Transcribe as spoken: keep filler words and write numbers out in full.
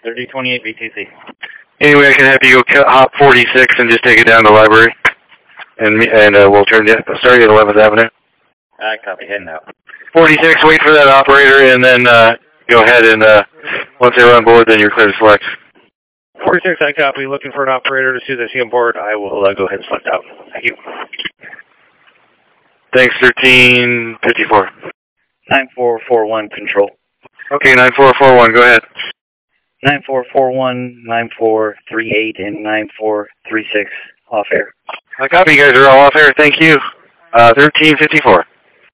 thirty twenty-eight B T C. Anyway, I can have you go hop forty-six and just take it down to the library. And and uh, we'll turn you, start you at eleventh Avenue. I copy, heading out. forty-six, wait for that operator, and then uh, go ahead and uh, once they're on board, then you're clear to select. forty-six, I copy. Looking for an operator. As soon as I see him board, I will uh, go ahead and select out. Thank you. Thanks, thirteen fifty-four. nine four four one, control. Okay, nine four four one, go ahead. nine four four one, nine four three eight, and nine four three six, off air. I copy, you guys are all off air. Thank you. Uh, thirteen fifty-four.